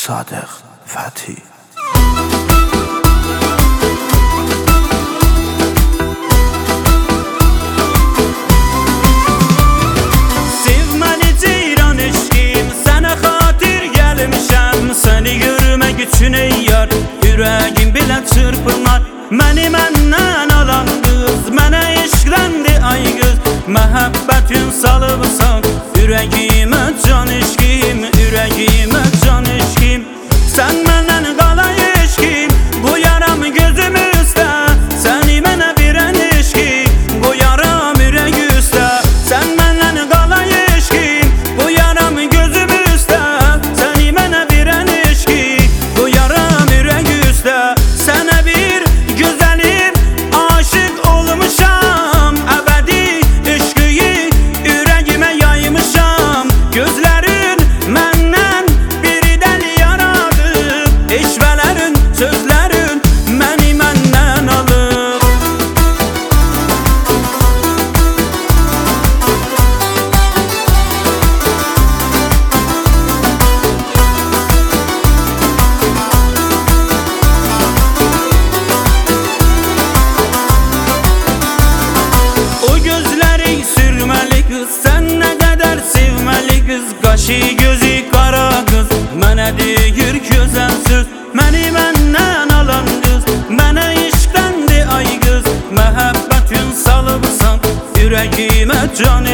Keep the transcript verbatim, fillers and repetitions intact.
Sadıq Fəthi. Sevməni ceyran eşqim, sənə xatir gəlmişəm. Səni görmək üçün ey yar, ürəgim belə çırpınar. Məni məndən alan qız, mənə eşqləndi ay qız. Məhəbbətin salıbsan ürəyimə can eşqim, ürəyimə can eşqim. Sən məndən qala eşqim, bu yaram gözüm üstə. Səni mənə verən eşqim, bu yaram ürək üstə. Sən məndən qala eşqim, bu yaram gözüm üstə. Səni mənə verən eşqim, bu yaram ürək üstə. Sənə bir gözəlim aşıq olmuşam, əbədi eşqi ürəyimə yaymışam. Gözlərin məndən bir dəli yaradıb, eşvələrin, sözlərin məni məndən alıb. O gözləri sürməli qız, sən nə qədər sevməli qız. Qaşı gözü qara qız, mənə deyir gözəl söz. Məni məndən alan qız, mənə işqləndi ay qız. Məhəbbətin salıbsan ürəyimə can